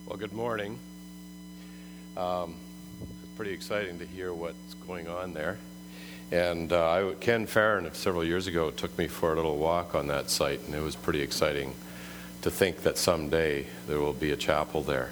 Well, good morning. It's pretty exciting to hear what's going on there. And Ken Farron, several years ago, took me for a little walk on that site, and it was pretty exciting to think that someday there will be a chapel there.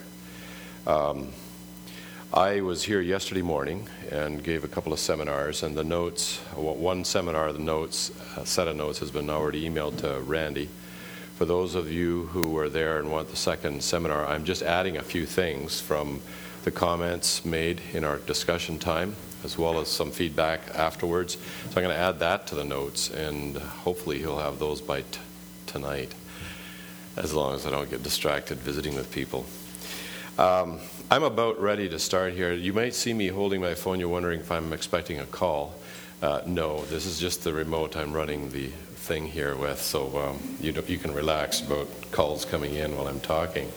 I was here yesterday morning and gave a couple of seminars, and the notes, one seminar, set of notes has been already emailed to Randy. For those of you who were there and want the second seminar, I'm just adding a few things from the comments made in our discussion time, as well as some feedback afterwards. So I'm going to add that to the notes, and hopefully he'll have those by tonight, as long as I don't get distracted visiting with people. I'm about ready to start here. You might see me holding my phone. You're wondering if I'm expecting a call. No, this is just the remote I'm running the thing here with, so you can relax about calls coming in while I'm talking.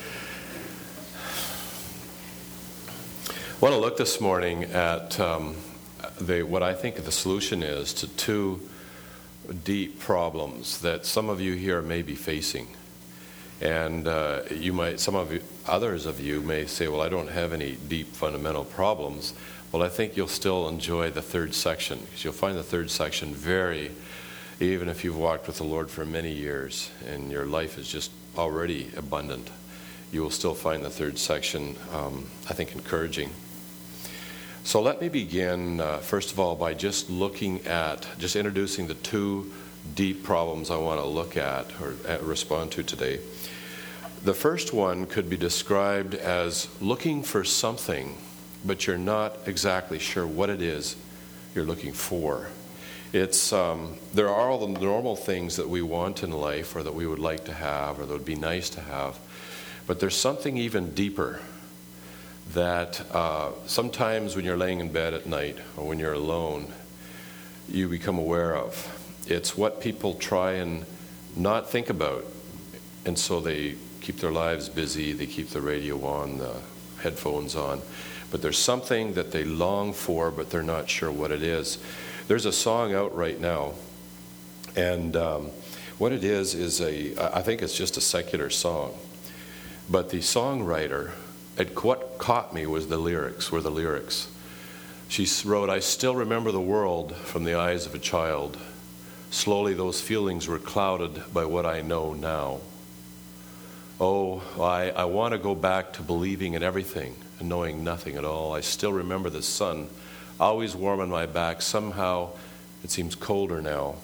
I want to look this morning at what I think the solution is to two deep problems that some of you here may be facing. And others of you may say, well, I don't have any deep fundamental problems. Well, I think you'll still enjoy the third section, because you'll find the third section even if you've walked with the Lord for many years and your life is just already abundant, you will still find the third section, I think, encouraging. So let me begin, first of all, by just introducing the two deep problems I want to look at or respond to today. The first one could be described as looking for something, but you're not exactly sure what it is you're looking for. There are all the normal things that we want in life or that we would like to have or that would be nice to have, but there's something even deeper that sometimes when you're laying in bed at night or when you're alone, you become aware of. It's what people try and not think about, and so they keep their lives busy, they keep the radio on, the headphones on, but there's something that they long for, but they're not sure what it is. There's a song out right now, and what it is I think it's just a secular song, but the songwriter, what caught me was the lyrics. She wrote, "I still remember the world from the eyes of a child. Slowly those feelings were clouded by what I know now. Oh, I want to go back to believing in everything and knowing nothing at all. I still remember the sun, always warm on my back. Somehow it seems colder now."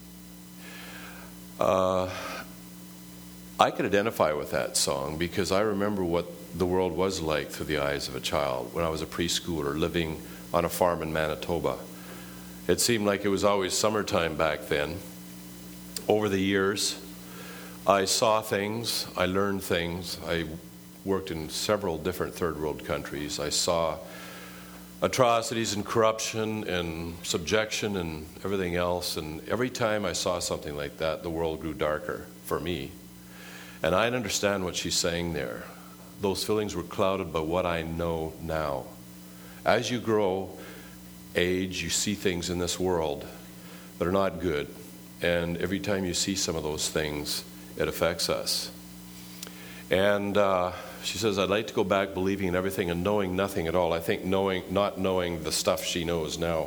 I could identify with that song because I remember what the world was like through the eyes of a child when I was a preschooler living on a farm in Manitoba. It seemed like it was always summertime back then. Over the years, I saw things, I learned things. I worked in several different third world countries. I saw atrocities and corruption and subjection and everything else. And every time I saw something like that, the world grew darker for me. And I understand what she's saying there. Those feelings were clouded by what I know now. As you grow, age, you see things in this world that are not good. And every time you see some of those things, it affects us. And she says, I'd like to go back believing in everything and knowing nothing at all. I think not knowing the stuff she knows now.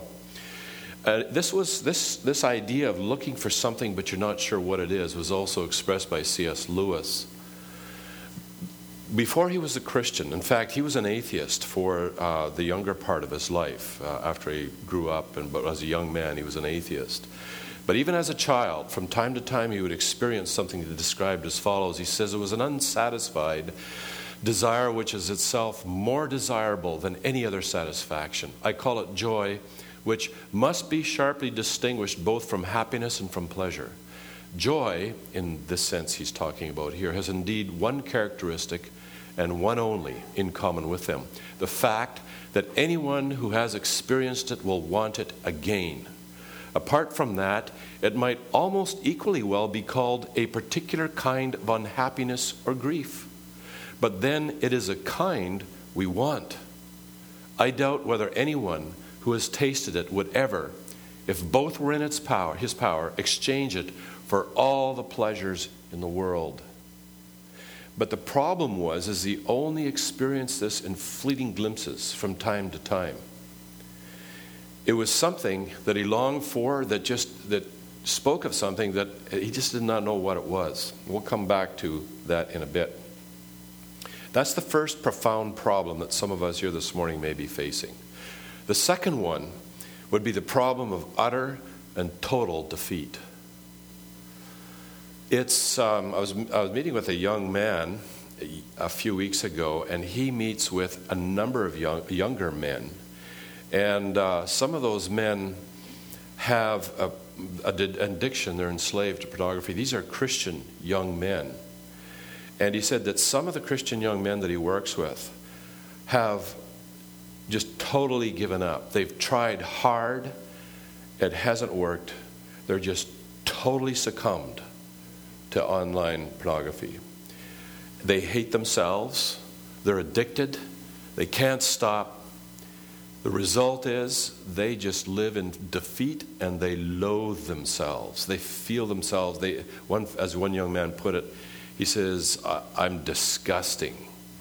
This idea of looking for something but you're not sure what it is was also expressed by C.S. Lewis. Before he was a Christian, in fact, he was an atheist for the younger part of his life. After he grew up, but as a young man, he was an atheist. But even as a child, from time to time, he would experience something described as follows. He says it was an unsatisfied desire which is itself more desirable than any other satisfaction. I call it joy, which must be sharply distinguished both from happiness and from pleasure. Joy, in this sense he's talking about here, has indeed one characteristic and one only in common with them: the fact that anyone who has experienced it will want it again. Apart from that, it might almost equally well be called a particular kind of unhappiness or grief. But then it is a kind we want. I doubt whether anyone who has tasted it would ever, if both were in his power, exchange it for all the pleasures in the world. But the problem is he only experienced this in fleeting glimpses from time to time. It was something that he longed for that spoke of something that he just did not know what it was. We'll come back to that in a bit. That's the first profound problem that some of us here this morning may be facing. The second one would be the problem of utter and total defeat. I was meeting with a young man a few weeks ago, and he meets with a number of younger men. And some of those men have an addiction. They're enslaved to pornography. These are Christian young men. And he said that some of the Christian young men that he works with have just totally given up. They've tried hard. It hasn't worked. They're just totally succumbed to online pornography. They hate themselves. They're addicted. They can't stop. The result is they just live in defeat and they loathe themselves. They feel themselves. As one young man put it, he says, I'm disgusting.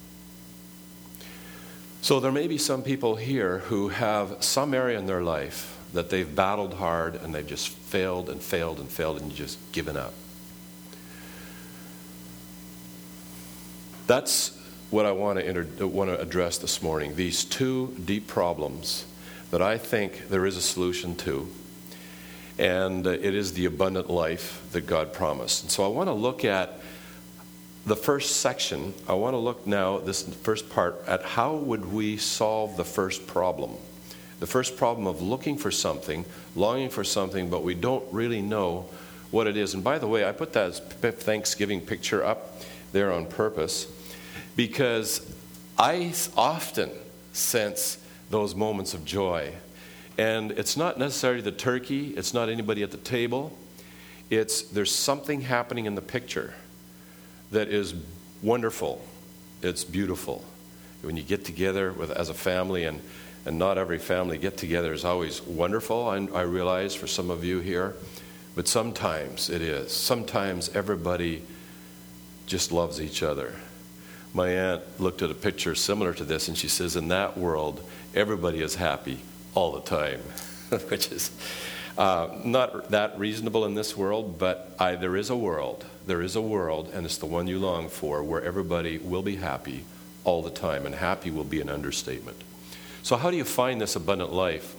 So there may be some people here who have some area in their life that they've battled hard and they've just failed and failed and failed and just given up. That's what I want to address this morning, these two deep problems that I think there is a solution to, and it is the abundant life that God promised. And so I want to look at the first section. I want to look now, this first part, at how would we solve the first problem. The first problem of looking for something, longing for something, but we don't really know what it is. And by the way, I put that Thanksgiving picture up there on purpose, because I often sense those moments of joy. And it's not necessarily the turkey, it's not anybody at the table. There's something happening in the picture that is wonderful. It's beautiful. When you get together as a family, and not every family get-together is always wonderful, I realize for some of you here, but sometimes it is. Sometimes everybody just loves each other. My aunt looked at a picture similar to this, and she says, in that world, everybody is happy all the time, which is not that reasonable in this world, but there is a world, and it's the one you long for, where everybody will be happy all the time, and happy will be an understatement. So how do you find this abundant life?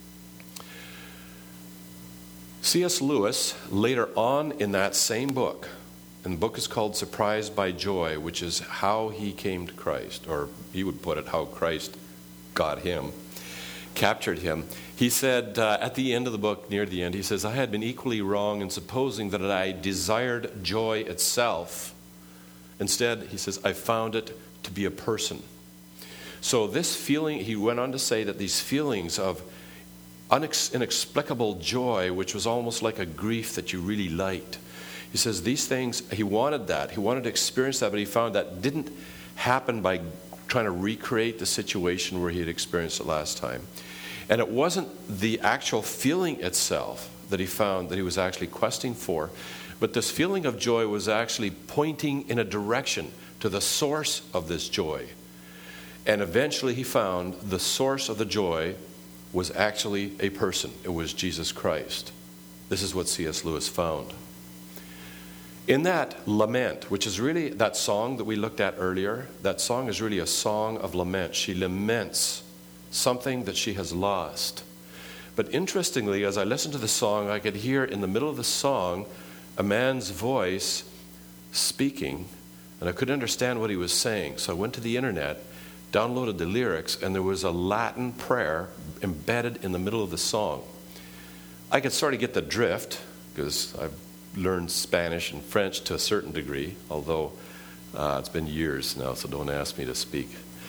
C.S. Lewis, later on in that same book, and the book is called Surprised by Joy, which is how he came to Christ, or he would put it, how Christ got him, captured him. He said at the end of the book, near the end, he says, I had been equally wrong in supposing that I desired joy itself. Instead, he says, I found it to be a person. So this feeling, he went on to say that these feelings of inexplicable joy, which was almost like a grief that you really liked, he says these things, he wanted that. He wanted to experience that, but he found that didn't happen by trying to recreate the situation where he had experienced it last time. And it wasn't the actual feeling itself that he found that he was actually questing for, but this feeling of joy was actually pointing in a direction to the source of this joy. And eventually he found the source of the joy was actually a person. It was Jesus Christ. This is what C.S. Lewis found. In that lament, which is really that song that we looked at earlier, that song is really a song of lament. She laments something that she has lost. But interestingly, as I listened to the song, I could hear in the middle of the song a man's voice speaking, and I couldn't understand what he was saying. So I went to the internet, downloaded the lyrics, and there was a Latin prayer embedded in the middle of the song. I could sort of get the drift, because I've learned Spanish and French to a certain degree, although it's been years now, so don't ask me to speak.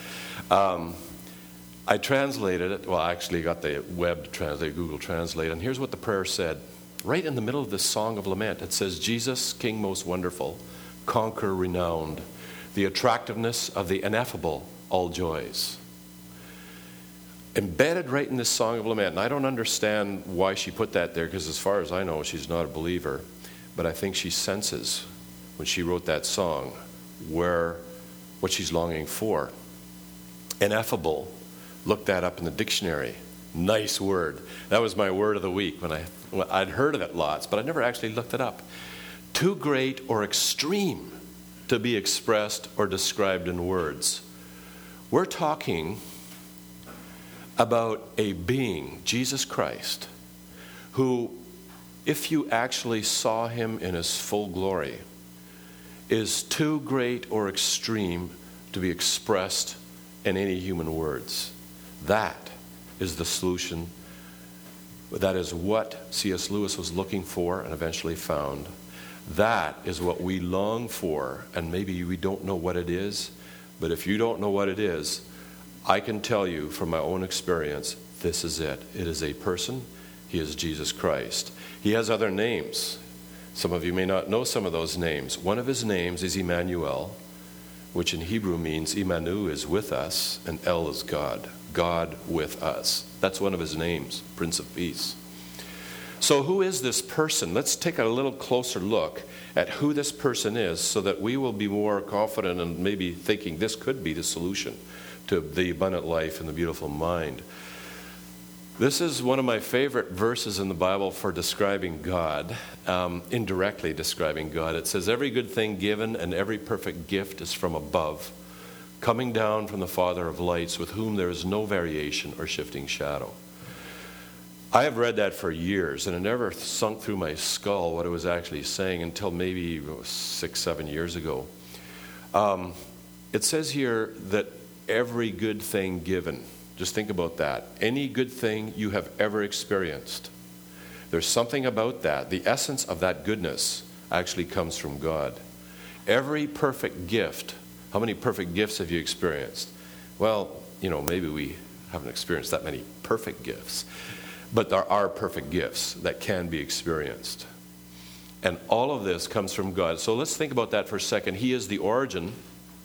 I translated it. Well, I actually got the web to translate, Google Translate, and here's what the prayer said. Right in the middle of this song of lament, it says, Jesus, King most wonderful, conqueror renowned, the attractiveness of the ineffable, all joys. Embedded right in this song of lament, and I don't understand why she put that there, because as far as I know, she's not a believer, but I think she senses when she wrote that song what she's longing for. Ineffable, look that up in the dictionary. Nice word. That was my word of the week when I'd heard of it lots, but I never actually looked it up. Too great or extreme to be expressed or described in words. We're talking about a being, Jesus Christ, who, if you actually saw him in his full glory, is too great or extreme to be expressed in any human words. That is the solution. That is what C.S. Lewis was looking for and eventually found. That is what we long for, and maybe we don't know what it is, but if you don't know what it is, I can tell you from my own experience, this is it. It is a person. He is Jesus Christ. He has other names. Some of you may not know some of those names. One of his names is Emmanuel, which in Hebrew means Imanu is with us, and El is God. God with us. That's one of his names, Prince of Peace. So who is this person? Let's take a little closer look at who this person is so that we will be more confident and maybe thinking this could be the solution to the abundant life and the beautiful mind. This is one of my favorite verses in the Bible for describing God, indirectly describing God. It says, every good thing given and every perfect gift is from above, coming down from the Father of lights, with whom there is no variation or shifting shadow. I have read that for years, and it never sunk through my skull what it was actually saying until maybe 6-7 years ago. It says here that every good thing given. Just think about that. Any good thing you have ever experienced. There's something about that. The essence of that goodness actually comes from God. Every perfect gift. How many perfect gifts have you experienced? Well, maybe we haven't experienced that many perfect gifts. But there are perfect gifts that can be experienced. And all of this comes from God. So let's think about that for a second. He is the origin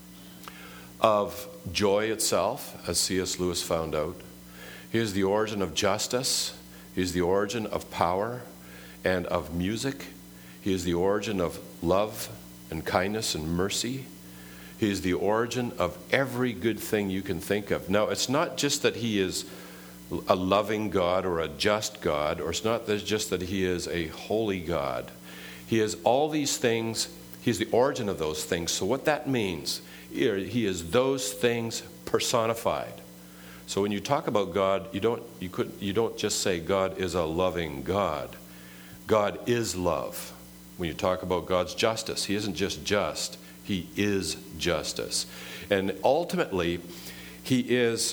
of joy itself, as C.S. Lewis found out. He is the origin of justice. He is the origin of power and of music. He is the origin of love and kindness and mercy. He is the origin of every good thing you can think of. Now, it's not just that he is a loving God or a just God, or it's not just that he is a holy God. He is all these things. He's the origin of those things. So what that means, he is those things personified. So when you talk about God, you don't just say God is a loving God. God is love. When you talk about God's justice, he isn't just, he is justice. And ultimately, Jesus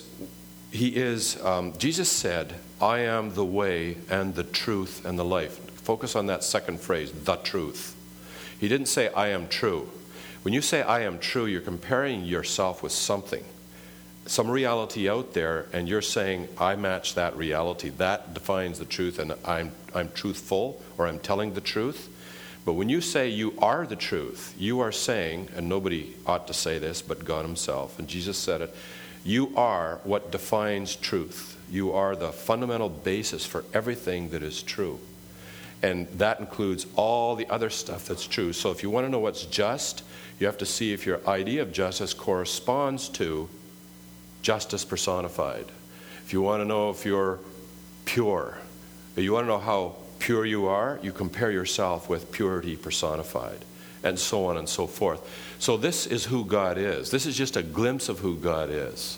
said, I am the way and the truth and the life. Focus on that second phrase, the truth. He didn't say, I am true. When you say, I am true, you're comparing yourself with something, some reality out there, and you're saying, I match that reality. That defines the truth, and I'm truthful, or I'm telling the truth. But when you say you are the truth, you are saying, and nobody ought to say this but God himself, and Jesus said it, you are what defines truth. You are the fundamental basis for everything that is true. And that includes all the other stuff that's true. So if you want to know what's just, you have to see if your idea of justice corresponds to justice personified. If you want to know if you're pure, if you want to know how pure you are, you compare yourself with purity personified, and so on and so forth. So this is who God is. This is just a glimpse of who God is.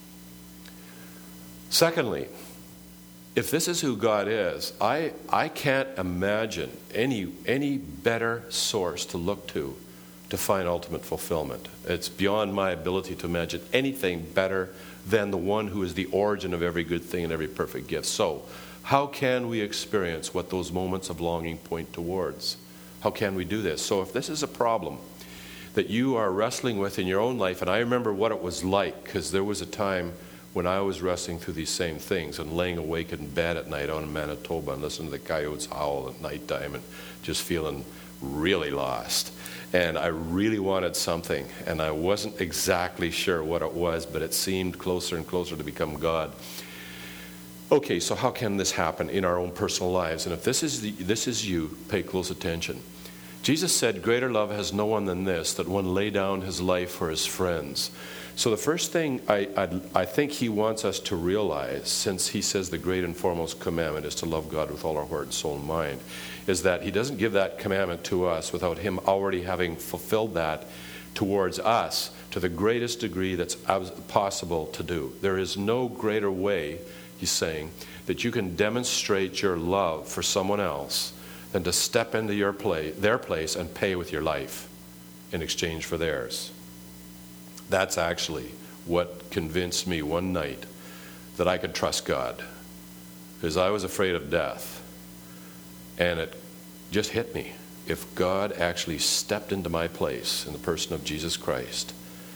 Secondly, if this is who God is, I can't imagine any better source to look to find ultimate fulfillment. It's beyond my ability to imagine anything better than the one who is the origin of every good thing and every perfect gift. So, how can we experience what those moments of longing point towards? How can we do this? So if this is a problem that you are wrestling with in your own life, and I remember what it was like, because there was a time when I was wrestling through these same things and laying awake in bed at night out in Manitoba and listening to the coyotes howl at nighttime and just feeling really lost. And I really wanted something, and I wasn't exactly sure what it was, but it seemed closer and closer to become God. Okay, so how can this happen in our own personal lives? And if this is you, pay close attention. Jesus said, greater love has no one than this, that one lay down his life for his friends. So the first thing I think he wants us to realize, since he says the great and foremost commandment is to love God with all our heart, soul, and mind, is that he doesn't give that commandment to us without him already having fulfilled that towards us to the greatest degree that's possible to do. There is no greater way, he's saying, that you can demonstrate your love for someone else than to step into their place and pay with your life in exchange for theirs. That's actually what convinced me one night that I could trust God, because I was afraid of death. And it just hit me. If God actually stepped into my place in the person of Jesus Christ,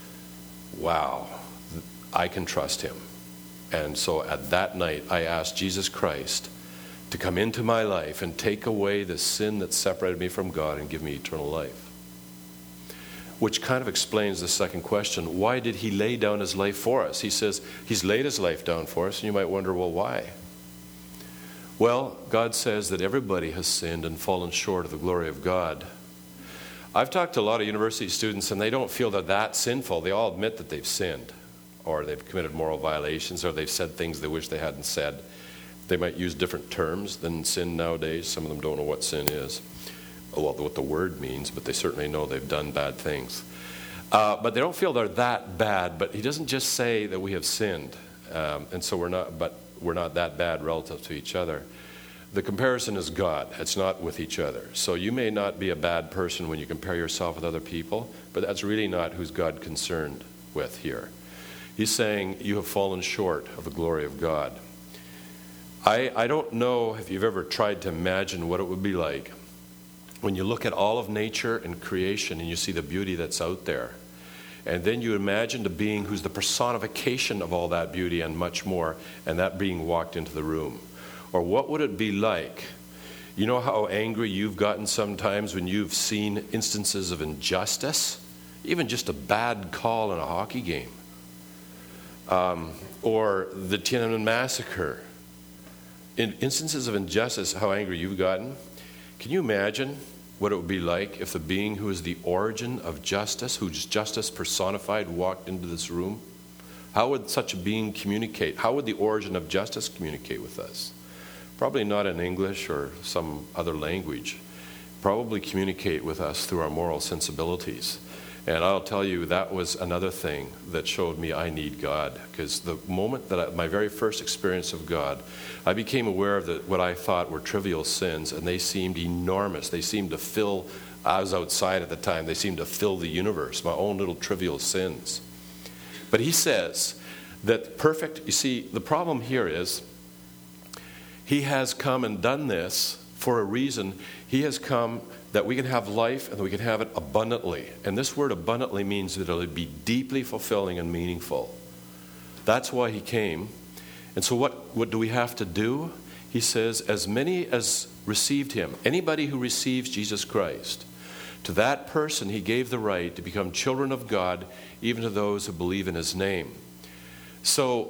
wow, I can trust him. And so at that night, I asked Jesus Christ to come into my life and take away the sin that separated me from God and give me eternal life. Which kind of explains the second question. Why did he lay down his life for us? He says he's laid his life down for us, and you might wonder, well, why? Well, God says that everybody has sinned and fallen short of the glory of God. I've talked to a lot of university students, and they don't feel that that's sinful. They all admit that they've sinned, or they've committed moral violations, or they've said things they wish they hadn't said. They might use different terms than sin nowadays. Some of them don't know what sin is, well, what the word means, but they certainly know they've done bad things. But they don't feel they're that bad. But he doesn't just say that we have sinned, and so we're not that bad relative to each other. The comparison is God. It's not with each other. So you may not be a bad person when you compare yourself with other people, but that's really not who's God concerned with here. He's saying you have fallen short of the glory of God. I don't know if you've ever tried to imagine what it would be like when you look at all of nature and creation and you see the beauty that's out there. And then you imagine the being who's the personification of all that beauty and much more, and that being walked into the room. Or what would it be like? You know how angry you've gotten sometimes when you've seen instances of injustice? Even just a bad call in a hockey game. Or the Tiananmen Massacre. In instances of injustice, how angry you've gotten. Can you imagine what it would be like if the being who is the origin of justice, who's justice personified, walked into this room? How would such a being communicate? How would the origin of justice communicate with us? Probably not in English or some other language. Probably communicate with us through our moral sensibilities. And I'll tell you, that was another thing that showed me I need God. Because the moment that my very first experience of God, I became aware of what I thought were trivial sins, and they seemed enormous. They seemed to fill, I was outside at the time, they seemed to fill the universe, my own little trivial sins. But he says that you see, the problem here is, he has come and done this for a reason. He has come that we can have life and that we can have it abundantly. And this word abundantly means that it'll be deeply fulfilling and meaningful. That's why he came. And so what do we have to do? He says, as many as received him, anybody who receives Jesus Christ, to that person he gave the right to become children of God, even to those who believe in his name. So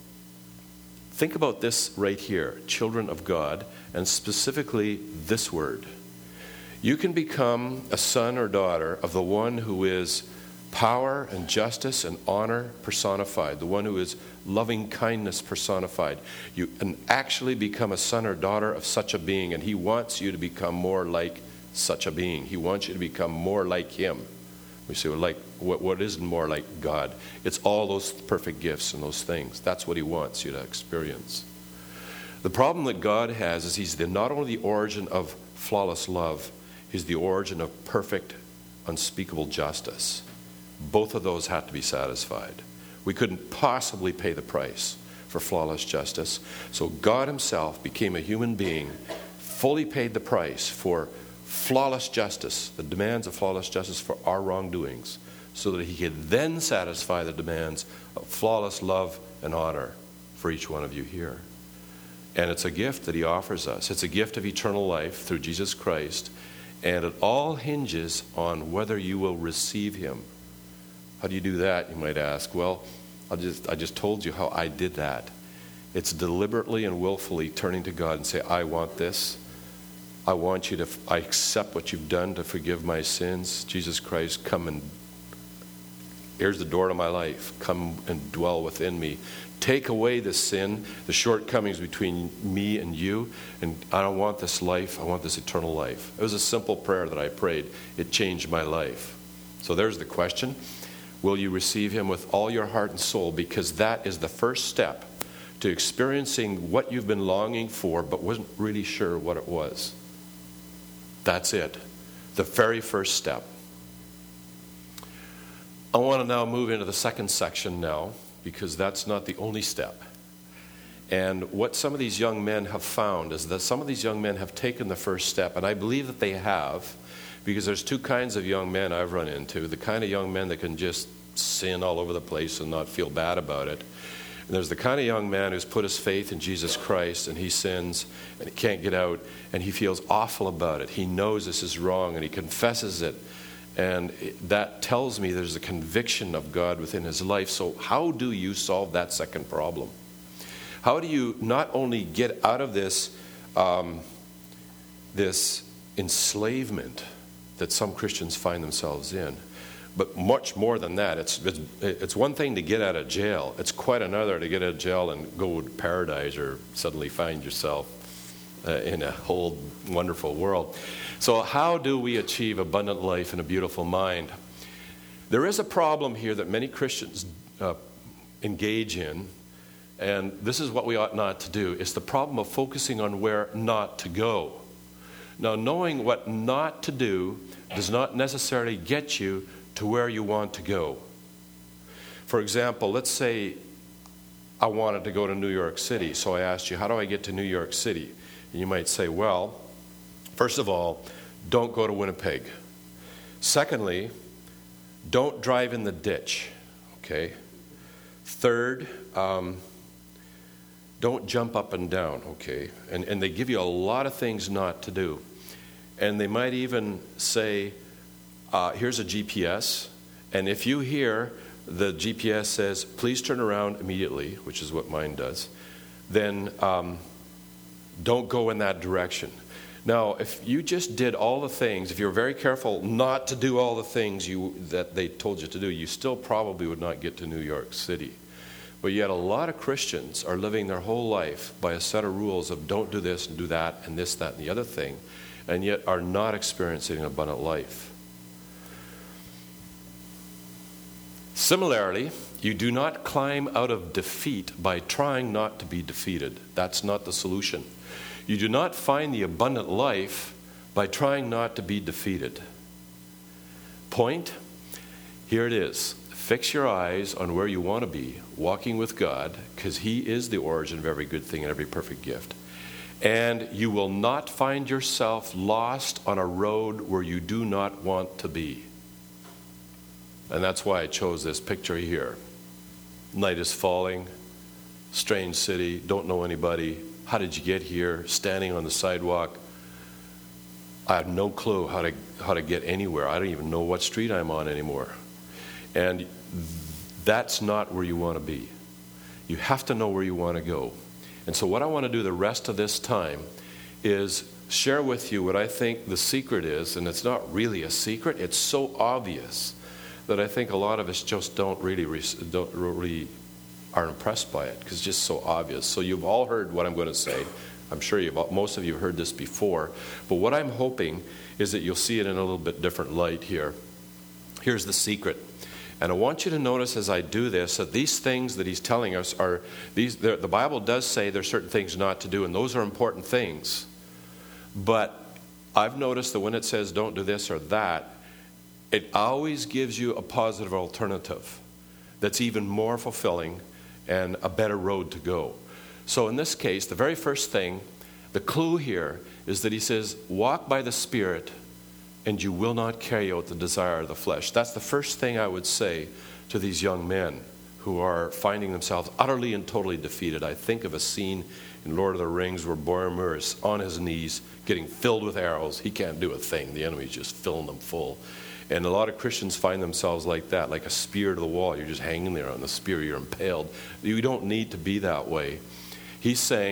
think about this right here, children of God, and specifically this word. You can become a son or daughter of the one who is power and justice and honor personified, the one who is loving kindness personified. You can actually become a son or daughter of such a being, and he wants you to become more like such a being. He wants you to become more like him. We say, well, like what is more like God? It's all those perfect gifts and those things. That's what he wants you to experience. The problem that God has is he's not only the origin of flawless love, he's the origin of perfect, unspeakable justice. Both of those have to be satisfied. We couldn't possibly pay the price for flawless justice. So God himself became a human being, fully paid the price for flawless justice, the demands of flawless justice for our wrongdoings, so that he could then satisfy the demands of flawless love and honor for each one of you here. And it's a gift that he offers us. It's a gift of eternal life through Jesus Christ. And it all hinges on whether you will receive him. How do you do that, you might ask? Well, I just told you how I did that. It's deliberately and willfully turning to God and say, I want this. I accept what you've done to forgive my sins. Jesus Christ, come and here's the door to my life. Come and dwell within me. Take away the sin, the shortcomings between me and you. And I don't want this life. I want this eternal life. It was a simple prayer that I prayed. It changed my life. So there's the question. Will you receive him with all your heart and soul? Because that is the first step to experiencing what you've been longing for but wasn't really sure what it was. That's it. The very first step. I want to now move into the second section now, because that's not the only step. And what some of these young men have found is that some of these young men have taken the first step, and I believe that they have, because there's two kinds of young men I've run into. The kind of young men that can just sin all over the place and not feel bad about it. And there's the kind of young man who's put his faith in Jesus Christ, and he sins, and he can't get out, and he feels awful about it. He knows this is wrong, and he confesses it. And that tells me there's a conviction of God within his life. So how do you solve that second problem? How do you not only get out of this this enslavement that some Christians find themselves in, but much more than that? It's one thing to get out of jail. It's quite another to get out of jail and go to paradise or suddenly find yourself in a whole wonderful world. So how do we achieve abundant life and a beautiful mind? There is a problem here that many Christians engage in, and this is what we ought not to do. It's the problem of focusing on where not to go. Now, knowing what not to do does not necessarily get you to where you want to go. For example, let's say I wanted to go to New York City, so I asked you, how do I get to New York City? And you might say, well, first of all, don't go to Winnipeg. Secondly, don't drive in the ditch, okay? Third, don't jump up and down, okay? And they give you a lot of things not to do. And they might even say, here's a GPS, and if you hear the GPS says, please turn around immediately, which is what mine does, then don't go in that direction. Now, if you just did all the things, if you're very careful not to do all the things that they told you to do, you still probably would not get to New York City. But yet a lot of Christians are living their whole life by a set of rules of don't do this and do that and this, that, and the other thing, and yet are not experiencing an abundant life. Similarly, you do not climb out of defeat by trying not to be defeated. That's not the solution. You do not find the abundant life by trying not to be defeated. Point, here it is. Fix your eyes on where you want to be, walking with God, because He is the origin of every good thing and every perfect gift. And you will not find yourself lost on a road where you do not want to be. And that's why I chose this picture here. Night is falling, strange city, don't know anybody. How did you get here? Standing on the sidewalk. I have no clue how to get anywhere. I don't even know what street I'm on anymore. And that's not where you want to be. You have to know where you want to go. And so what I want to do the rest of this time is share with you what I think the secret is, and it's not really a secret. It's so obvious that I think a lot of us just don't really are impressed by it, because it's just so obvious. So you've all heard what I'm going to say. I'm sure most of you have heard this before. But what I'm hoping is that you'll see it in a little bit different light here. Here's the secret. And I want you to notice as I do this that these things that he's telling us are, the Bible does say there's certain things not to do, and those are important things. But I've noticed that when it says don't do this or that, it always gives you a positive alternative that's even more fulfilling and a better road to go. So in this case, the very first thing, the clue here is that he says, walk by the Spirit and you will not carry out the desire of the flesh. That's the first thing I would say to these young men who are finding themselves utterly and totally defeated. I think of a scene in Lord of the Rings where Boromir is on his knees getting filled with arrows. He can't do a thing. The enemy's just filling them full. And a lot of Christians find themselves like that, like a spear to the wall. You're just hanging there on the spear. You're impaled. You don't need to be that way. He's saying,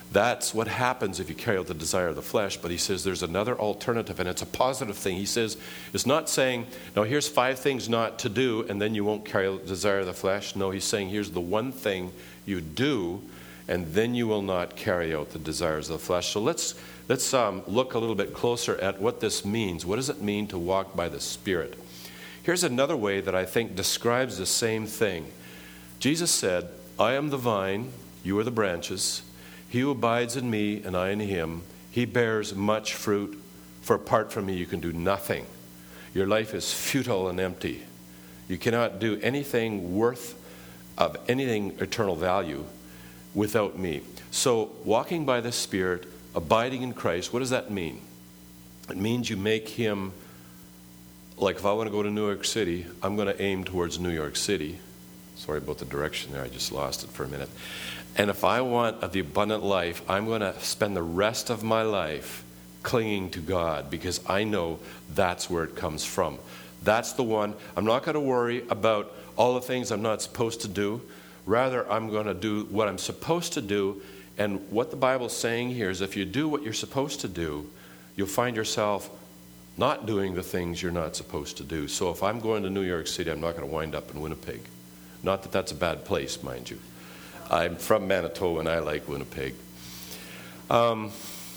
That's what happens if you carry out the desire of the flesh. But he says there's another alternative, and it's a positive thing. He says it's not saying, now here's 5 things not to do, and then you won't carry out the desire of the flesh. No, he's saying here's the one thing you do, and then you will not carry out the desires of the flesh. So let's look a little bit closer at what this means. What does it mean to walk by the Spirit? Here's another way that I think describes the same thing. Jesus said, I am the vine, you are the branches. He who abides in me and I in him, he bears much fruit. For apart from me, you can do nothing. Your life is futile and empty. You cannot do anything worth of anything eternal value without me. So walking by the Spirit, abiding in Christ, what does that mean? It means you make him, like if I want to go to New York City, I'm going to aim towards New York City. Sorry about the direction there, I just lost it for a minute. And if I want the abundant life, I'm going to spend the rest of my life clinging to God, because I know that's where it comes from. That's the one. I'm not going to worry about all the things I'm not supposed to do. Rather, I'm going to do what I'm supposed to do. And what the Bible's saying here is if you do what you're supposed to do, you'll find yourself not doing the things you're not supposed to do. So if I'm going to New York City, I'm not going to wind up in Winnipeg. Not that that's a bad place, mind you. I'm from Manitoba and I like Winnipeg. Oh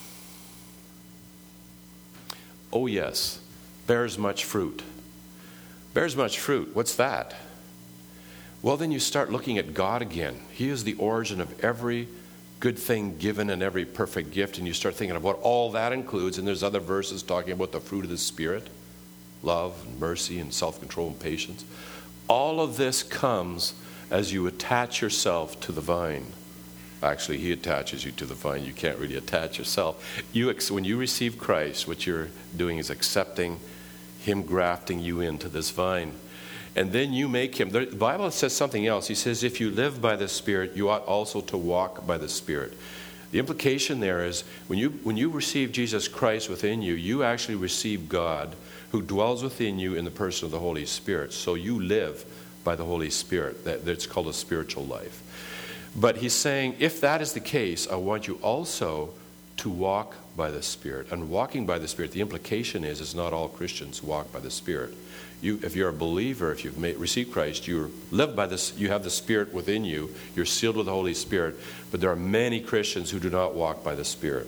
yes, bears much fruit. Bears much fruit. What's that? Well, then you start looking at God again. He is the origin of every good thing given and every perfect gift. And you start thinking of what all that includes. And there's other verses talking about the fruit of the Spirit. Love and mercy and self-control and patience. All of this comes as you attach yourself to the vine. Actually, he attaches you to the vine. You can't really attach yourself. When you receive Christ, what you're doing is accepting him, grafting you into this vine. And then you make him. The Bible says something else. He says, if you live by the Spirit, you ought also to walk by the Spirit. The implication there is when you receive Jesus Christ within you, you actually receive God who dwells within you in the person of the Holy Spirit. So you live by the Holy Spirit. That's called a spiritual life. But he's saying, if that is the case, I want you also to walk by the Spirit. And walking by the Spirit, the implication is not all Christians walk by the Spirit. If you're a believer, if you've received Christ, you live by this. You have the Spirit within you. You're sealed with the Holy Spirit. But there are many Christians who do not walk by the Spirit.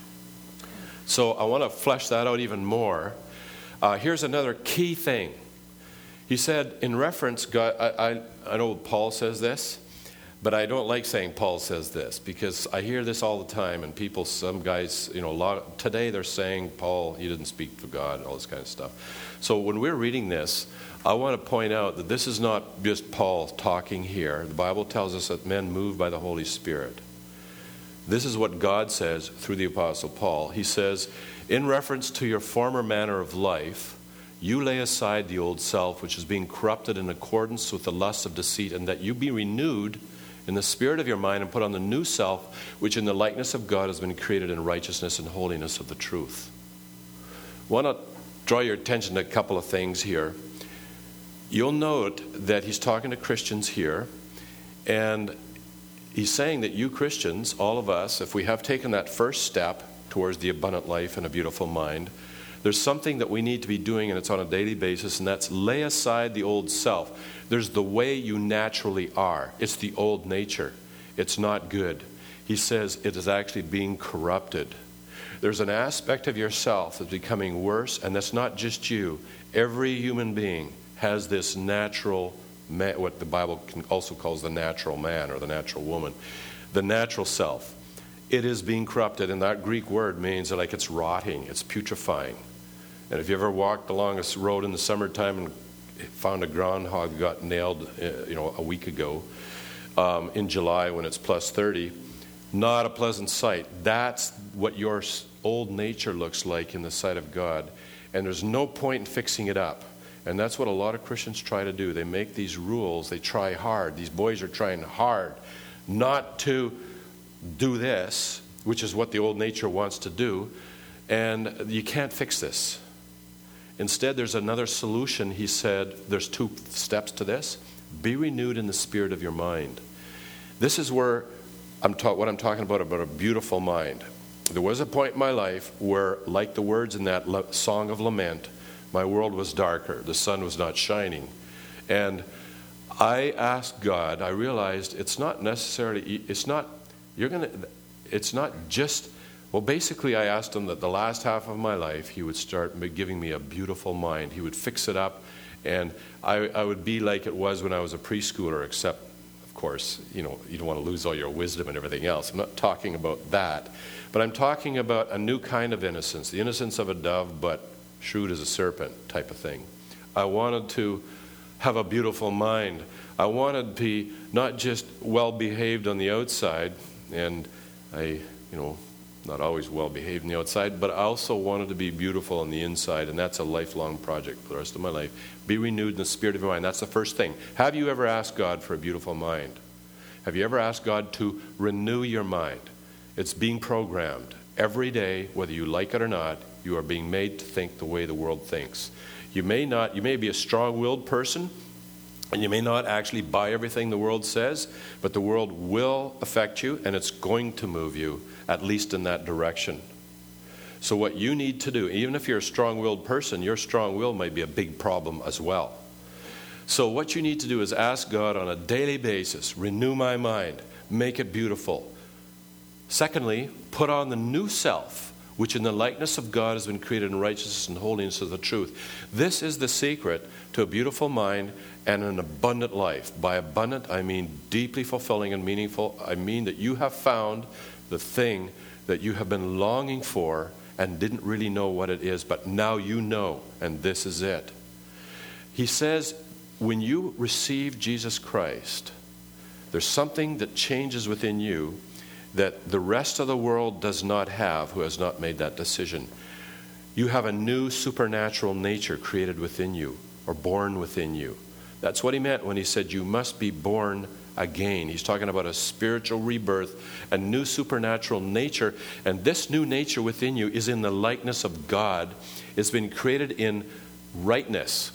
So I want to flesh that out even more. Here's another key thing. He said, in reference, God, I know Paul says this, but I don't like saying Paul says this, because I hear this all the time, and people, some guys, today they're saying Paul, he didn't speak for God, and all this kind of stuff. So when we're reading this, I want to point out that this is not just Paul talking here. The Bible tells us that men move by the Holy Spirit. This is what God says through the Apostle Paul. He says, in reference to your former manner of life, you lay aside the old self, which is being corrupted in accordance with the lusts of deceit, and that you be renewed in the spirit of your mind and put on the new self, which in the likeness of God has been created in righteousness and holiness of the truth. I want to draw your attention to a couple of things here. You'll note that he's talking to Christians here, and he's saying that you Christians, all of us, if we have taken that first step towards the abundant life and a beautiful mind, there's something that we need to be doing, and it's on a daily basis, and that's lay aside the old self. There's the way you naturally are. It's the old nature. It's not good. He says it is actually being corrupted. There's an aspect of yourself that's becoming worse, and that's not just you. Every human being has this natural, what the Bible also calls the natural man or the natural woman, the natural self. It is being corrupted, and that Greek word means that like it's rotting, it's putrefying. And if you ever walked along a road in the summertime and found a groundhog got nailed, a week ago, in July when it's plus 30, not a pleasant sight. That's what your old nature looks like in the sight of God. And there's no point in fixing it up. And that's what a lot of Christians try to do. They make these rules. They try hard. These boys are trying hard not to do this, which is what the old nature wants to do. And you can't fix this. Instead, there's another solution. He said, there's 2 steps to this. Be renewed in the spirit of your mind. This is where what I'm talking about a beautiful mind. There was a point in my life where, like the words in that song of lament, my world was darker, the sun was not shining. And I asked God, I realized it's not just, well, basically I asked him that the last half of my life, he would start giving me a beautiful mind. He would fix it up, and I would be like it was when I was a preschooler, except, of course, you don't want to lose all your wisdom and everything else. I'm not talking about that. But I'm talking about a new kind of innocence, the innocence of a dove, but shrewd as a serpent type of thing. I wanted to have a beautiful mind. I wanted to be not just well-behaved on the outside, and not always well-behaved on the outside, but I also wanted to be beautiful on the inside, and that's a lifelong project for the rest of my life. Be renewed in the spirit of your mind. That's the first thing. Have you ever asked God for a beautiful mind? Have you ever asked God to renew your mind? It's being programmed. Every day, whether you like it or not, you are being made to think the way the world thinks. You may be a strong-willed person, and you may not actually buy everything the world says, but the world will affect you, and it's going to move you, at least in that direction. So what you need to do, even if you're a strong-willed person, your strong will may be a big problem as well. So what you need to do is ask God on a daily basis, renew my mind, make it beautiful. Secondly, put on the new self, which in the likeness of God has been created in righteousness and holiness of the truth. This is the secret to a beautiful mind and an abundant life. By abundant, I mean deeply fulfilling and meaningful. I mean that you have found the thing that you have been longing for and didn't really know what it is, but now you know, and this is it. He says, when you receive Jesus Christ, there's something that changes within you that the rest of the world does not have, who has not made that decision. You have a new supernatural nature created within you, or born within you. That's what he meant when he said you must be born again. He's talking about a spiritual rebirth, a new supernatural nature, and this new nature within you is in the likeness of God. It's been created in rightness,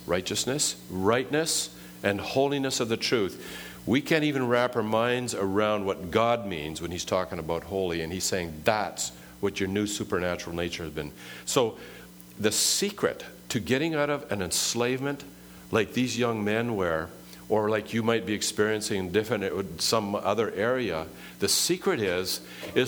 and holiness of the truth. We can't even wrap our minds around what God means when he's talking about holy, and he's saying that's what your new supernatural nature has been. So the secret to getting out of an enslavement like these young men were, or like you might be experiencing in some other area, the secret is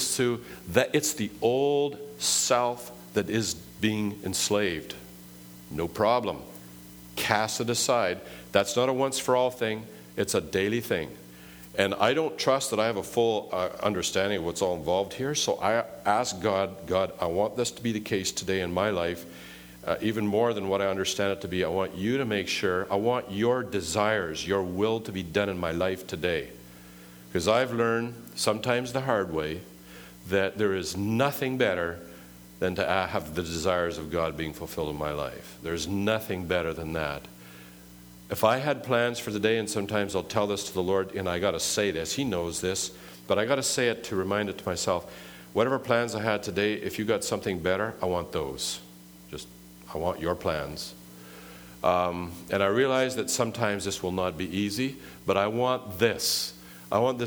that it's the old self that is being enslaved. No problem. Cast it aside. That's not a once-for-all thing. It's a daily thing. And I don't trust that I have a full understanding of what's all involved here, so I ask God, I want this to be the case today in my life, even more than what I understand it to be. I want you to make sure, I want your desires, your will to be done in my life today. Because I've learned, sometimes the hard way, that there is nothing better than to have the desires of God being fulfilled in my life. There's nothing better than that. If I had plans for the day, and sometimes I'll tell this to the Lord, and I got to say this, he knows this, but I got to say it to remind it to myself. Whatever plans I had today, if you got something better, I want those. I want your plans. And I realize that sometimes this will not be easy, but I want this. I want the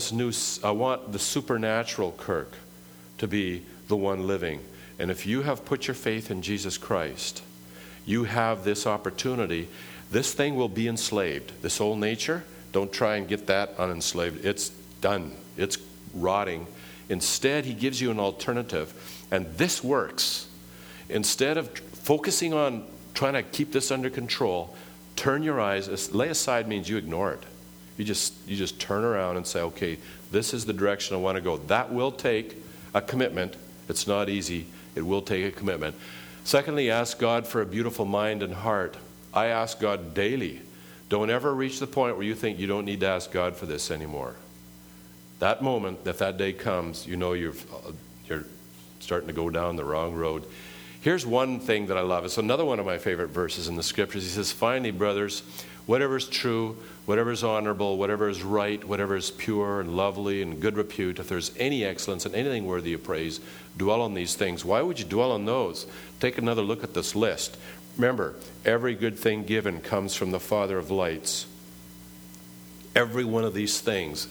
supernatural Kirk to be the one living. And if you have put your faith in Jesus Christ, you have this opportunity. This thing will be enslaved. This old nature, don't try and get that unenslaved. It's done. It's rotting. Instead, he gives you an alternative. And this works. Instead of focusing on trying to keep this under control, turn your eyes. Lay aside means you ignore it. You just turn around and say, okay, this is the direction I want to go. That will take a commitment. It's not easy. It will take a commitment. Secondly, ask God for a beautiful mind and heart. I ask God daily. Don't ever reach the point where you think you don't need to ask God for this anymore. That moment, if that day comes, you know you're starting to go down the wrong road. Here's one thing that I love. It's another one of my favorite verses in the scriptures. He says, finally, brothers, whatever is true, whatever is honorable, whatever is right, whatever is pure and lovely and good repute, if there's any excellence and anything worthy of praise, dwell on these things. Why would you dwell on those? Take another look at this list. Remember, every good thing given comes from the Father of lights. Every one of these things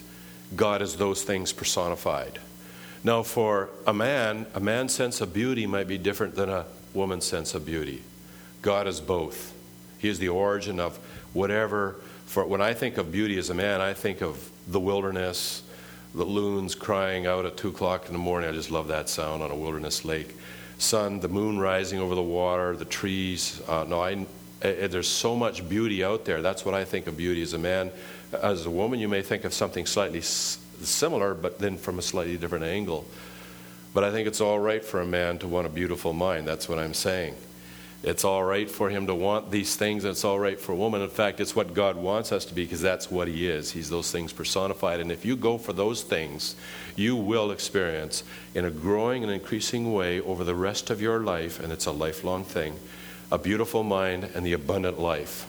God is those things personified. Now, for a man's sense of beauty might be different than a woman's sense of beauty. God is both. He is the origin of whatever. When I think of beauty as a man, I think of the wilderness, the loons crying out at 2 o'clock in the morning. I just love that sound on a wilderness lake. Sun, the moon rising over the water, the trees. There's so much beauty out there. That's what I think of beauty as a man. As a woman, you may think of something slightly similar, but then from a slightly different angle. But I think it's all right for a man to want a beautiful mind. That's what I'm saying. It's all right for him to want these things, and it's all right for a woman. In fact, it's what God wants us to be, because that's what he is. He's those things personified. And if you go for those things, you will experience in a growing and increasing way over the rest of your life, and it's a lifelong thing, a beautiful mind and the abundant life.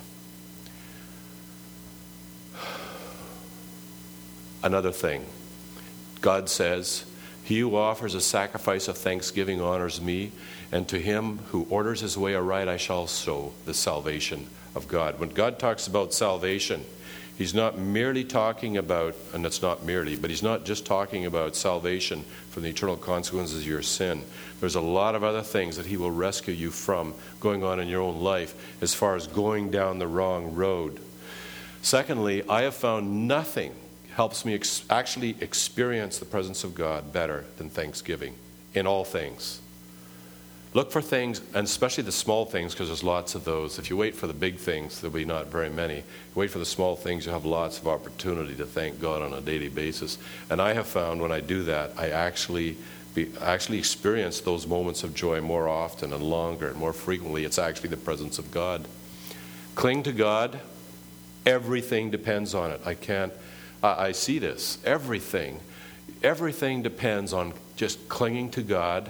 Another thing, God says, "He who offers a sacrifice of thanksgiving honors me, and to him who orders his way aright I shall show the salvation of God." When God talks about salvation, he's not merely talking about, and it's not merely, but he's not just talking about salvation from the eternal consequences of your sin. There's a lot of other things that he will rescue you from going on in your own life as far as going down the wrong road. Secondly, I have found nothing helps me actually experience the presence of God better than thanksgiving in all things. Look for things, and especially the small things, because there's lots of those. If you wait for the big things, there'll be not very many. If you wait for the small things, you'll have lots of opportunity to thank God on a daily basis. And I have found when I do that, I actually experience those moments of joy more often and longer and more frequently. It's actually the presence of God. Cling to God. Everything depends on it. I see this. Everything depends on just clinging to God.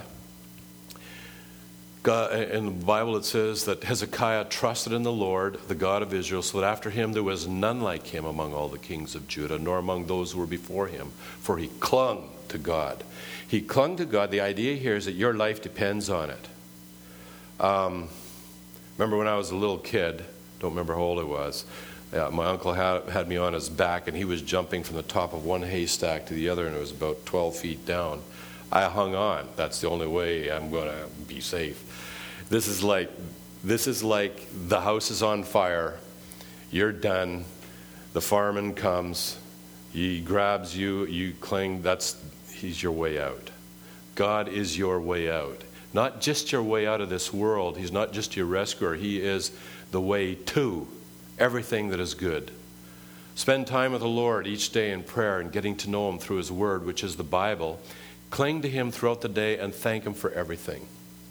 In the Bible it says that Hezekiah trusted in the Lord, the God of Israel, so that after him there was none like him among all the kings of Judah, nor among those who were before him, for he clung to God. He clung to God. The idea here is that your life depends on it. Remember when I was a little kid, don't remember how old I was, my uncle had me on his back, and he was jumping from the top of one haystack to the other, and it was about 12 feet down. I hung on. That's the only way I'm going to be safe. This is like the house is on fire. You're done. The fireman comes. He grabs you. You cling. He's your way out. God is your way out. Not just your way out of this world. He's not just your rescuer. He is the way to everything that is good. Spend time with the Lord each day in prayer and getting to know him through his word, which is the Bible. Cling to him throughout the day and thank him for everything.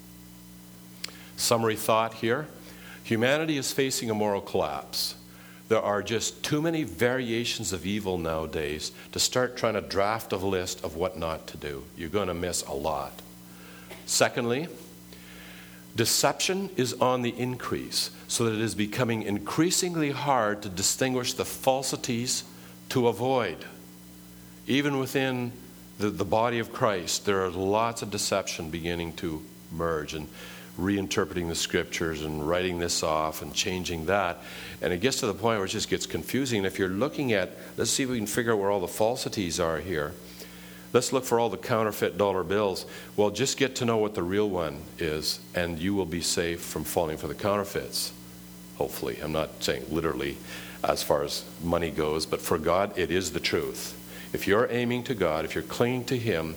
Summary thought here. Humanity is facing a moral collapse. There are just too many variations of evil nowadays to start trying to draft a list of what not to do. You're going to miss a lot. Secondly, deception is on the increase, so that it is becoming increasingly hard to distinguish the falsities to avoid. Even within the body of Christ, there are lots of deception beginning to merge, and reinterpreting the scriptures and writing this off and changing that. And it gets to the point where it just gets confusing. And if you're looking at, let's see if we can figure out where all the falsities are here. Let's look for all the counterfeit dollar bills. Well, just get to know what the real one is, and you will be safe from falling for the counterfeits. Hopefully. I'm not saying literally as far as money goes, but for God, it is the truth. If you're aiming to God, if you're clinging to him,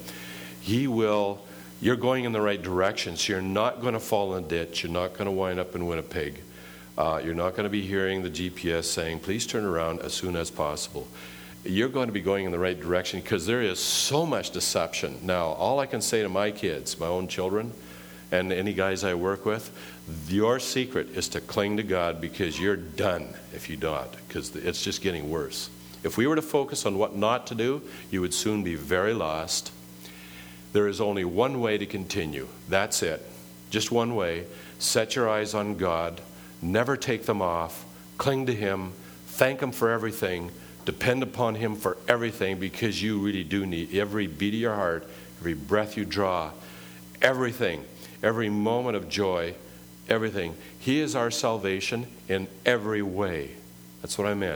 you're going in the right direction. So you're not going to fall in a ditch. You're not going to wind up in Winnipeg. You're not going to be hearing the GPS saying, please turn around as soon as possible. You're going to be going in the right direction, because there is so much deception. Now, all I can say to my kids, my own children, and any guys I work with, your secret is to cling to God, because you're done if you don't, because it's just getting worse. If we were to focus on what not to do, you would soon be very lost. There is only one way to continue. That's it. Just one way. Set your eyes on God. Never take them off. Cling to him. Thank him for everything. Depend upon him for everything, because you really do need every beat of your heart, every breath you draw, everything, every moment of joy, everything. He is our salvation in every way. That's what I meant.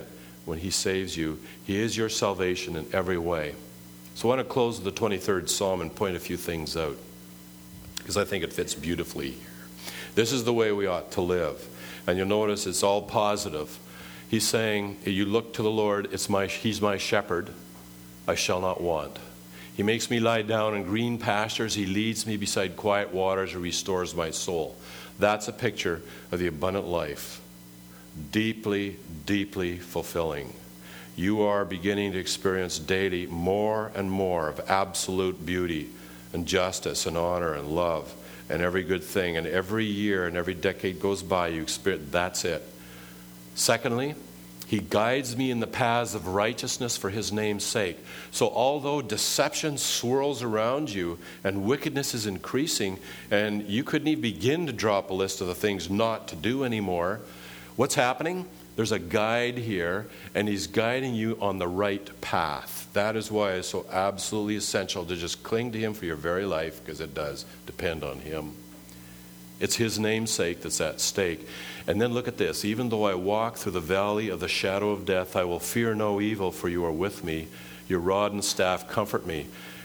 when he saves you. He is your salvation in every way. So I want to close with the 23rd Psalm and point a few things out, because I think it fits beautifully here. This is the way we ought to live. And you'll notice it's all positive. He's saying, you look to the Lord, he's my shepherd, I shall not want. He makes me lie down in green pastures. He leads me beside quiet waters and restores my soul. That's a picture of the abundant life. Deeply, deeply fulfilling. You are beginning to experience daily more and more of absolute beauty and justice and honor and love and every good thing. And every year and every decade goes by, you experience that's it. Secondly, he guides me in the paths of righteousness for his name's sake. So although deception swirls around you and wickedness is increasing, and you couldn't even begin to draw up a list of the things not to do anymore, what's happening? There's a guide here, and he's guiding you on the right path. That is why it's so absolutely essential to just cling to him for your very life, because it does depend on him. It's his name's sake that's at stake. And then look at this. Even though I walk through the valley of the shadow of death, I will fear no evil, for you are with me. Your rod and staff comfort me.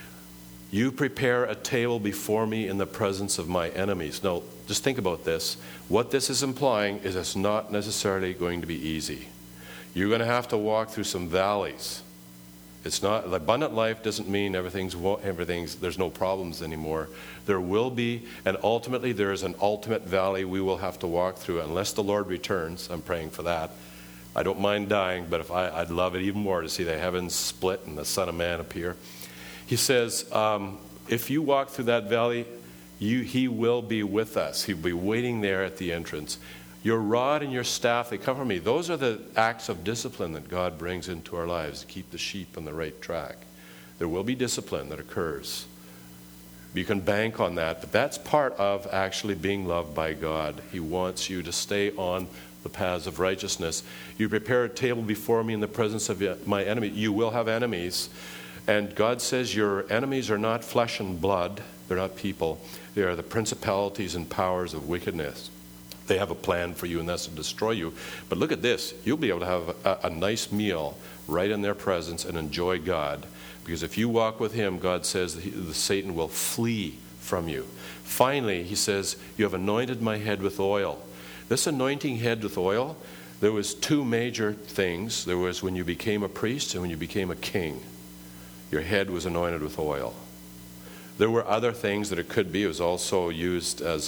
You prepare a table before me in the presence of my enemies. Now, just think about this. What this is implying is it's not necessarily going to be easy. You're going to have to walk through some valleys. It's not, abundant life doesn't mean everything's there's no problems anymore. There will be, and ultimately there is an ultimate valley we will have to walk through unless the Lord returns. I'm praying for that. I don't mind dying, but I'd love it even more to see the heavens split and the Son of Man appear. He says, if you walk through that valley, he will be with us. He'll be waiting there at the entrance. Your rod and your staff, they comfort me. Those are the acts of discipline that God brings into our lives to keep the sheep on the right track. There will be discipline that occurs. You can bank on that, but that's part of actually being loved by God. He wants you to stay on the paths of righteousness. You prepare a table before me in the presence of my enemy. You will have enemies. And God says your enemies are not flesh and blood. They're not people. They are the principalities and powers of wickedness. They have a plan for you, and that's to destroy you. But look at this. You'll be able to have a nice meal right in their presence and enjoy God. Because if you walk with him, God says that Satan will flee from you. Finally, he says, you have anointed my head with oil. This anointing head with oil, there was two major things. There was when you became a priest and when you became a king. Your head was anointed with oil. There were other things that it could be. It was also used as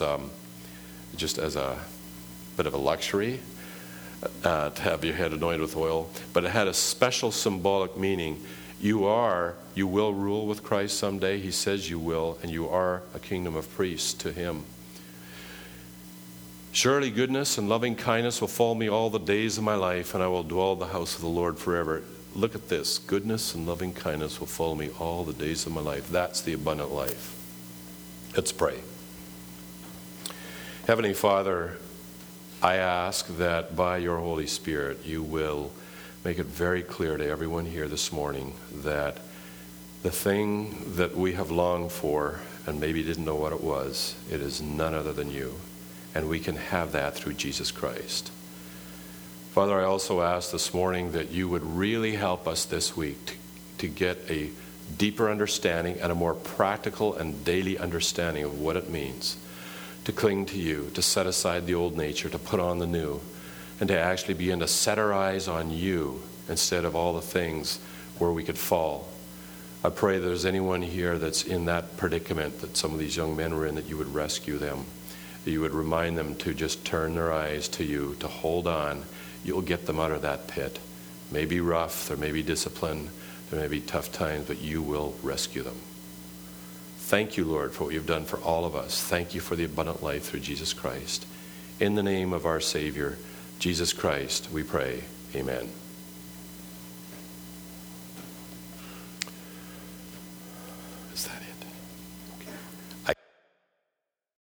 just as a bit of a luxury to have your head anointed with oil. But it had a special symbolic meaning. You will rule with Christ someday. He says you will, and you are a kingdom of priests to him. Surely goodness and loving kindness will follow me all the days of my life, and I will dwell in the house of the Lord forever. Look at this. Goodness and loving kindness will follow me all the days of my life. That's the abundant life. Let's pray. Heavenly Father, I ask that by your Holy Spirit you will make it very clear to everyone here this morning that the thing that we have longed for and maybe didn't know what it is none other than you. And we can have that through Jesus Christ. Father, I also ask this morning that you would really help us this week to get a deeper understanding and a more practical and daily understanding of what it means to cling to you, to set aside the old nature, to put on the new, and to actually begin to set our eyes on you instead of all the things where we could fall. I pray that there's anyone here that's in that predicament that some of these young men were in, that you would rescue them, that you would remind them to just turn their eyes to you, to hold on. You'll get them out of that pit. It may be rough, there may be discipline, there may be tough times, but you will rescue them. Thank you, Lord, for what you've done for all of us. Thank you for the abundant life through Jesus Christ. In the name of our Savior, Jesus Christ, we pray. Amen.